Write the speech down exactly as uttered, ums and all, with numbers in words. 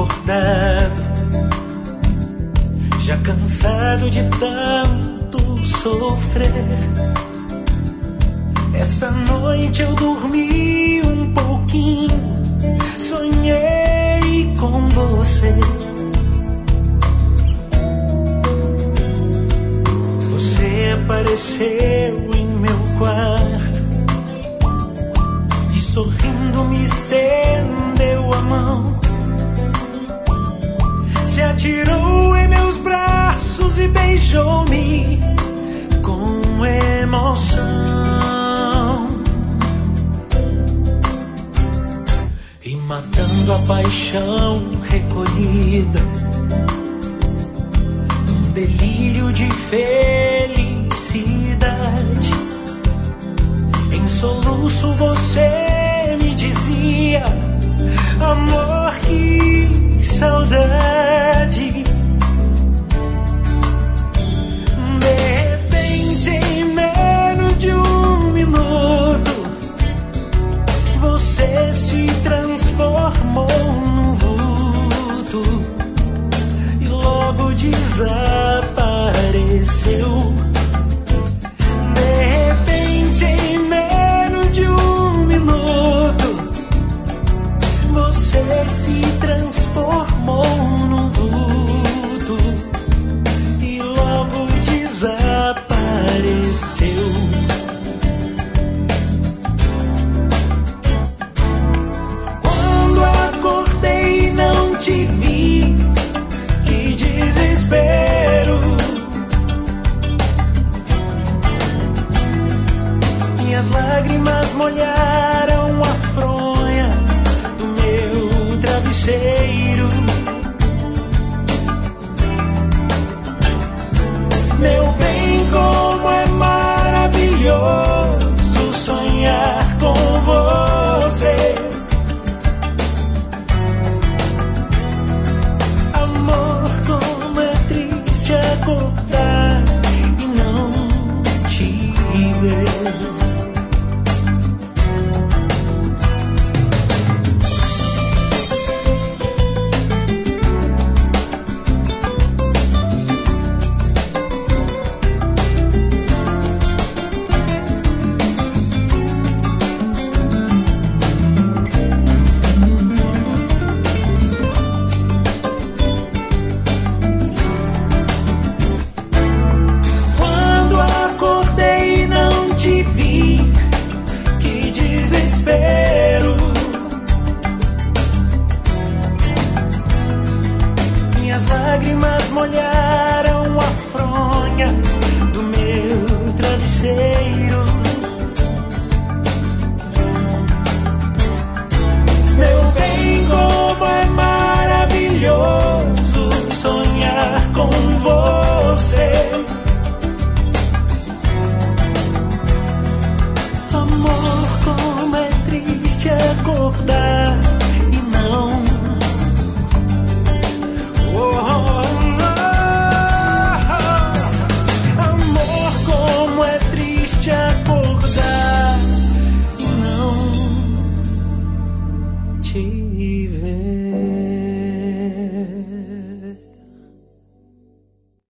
acordado, já cansado de tanto sofrer. Esta noite eu dormi um pouquinho, sonhei com você. Você apareceu em meu quarto e sorrindo me estendeu a mão. Se atirou em meus braços e beijou-me com emoção. E matando a paixão recolhida, um delírio de felicidade, em soluço você me dizia: amor, que saudade. De repente, em menos de um minuto, você se transformou num vulto e logo desapareceu. De repente, em menos de um minuto, você se transformou num vulto e logo desapareceu. Quando acordei não te vi, que desespero. Minhas lágrimas molharam a fronha do meu travesseiro. Meu bem, como é maravilhoso sonhar com você. Amor, como é triste acordar e não te ver. Minhas lágrimas molharam a fronha do meu travesseiro. Meu bem, como é maravilhoso sonhar com você.